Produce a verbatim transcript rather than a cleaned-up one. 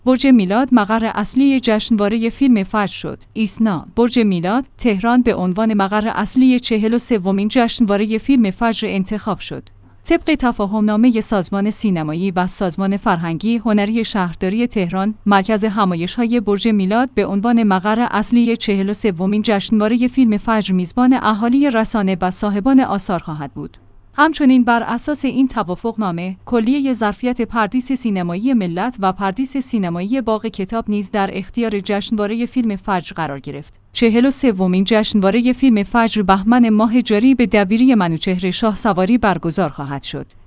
برج میلاد مقر اصلی جشنواره فیلم فجر شد. ایسنا، برج میلاد، تهران به عنوان مقر اصلی چهل و سومین جشنواره فیلم فجر انتخاب شد. طبق تفاهمنامه سازمان سینمایی و سازمان فرهنگی هنری شهرداری تهران، مرکز همایش‌های برج میلاد به عنوان مقر اصلی چهل و سومین جشنواره فیلم فجر میزبان اهالی رسانه و صاحبان آثار خواهد بود. همچنین بر اساس این توافقنامه، کلیه ظرفیت پردیس سینمایی ملت و پردیس سینمایی باغ کتاب نیز در اختیار جشنواره فیلم فجر قرار گرفت. چهل و سومین جشنواره فیلم فجر بهمن ماه جاری به دبیری منوچهر شاهسواری برگزار خواهد شد.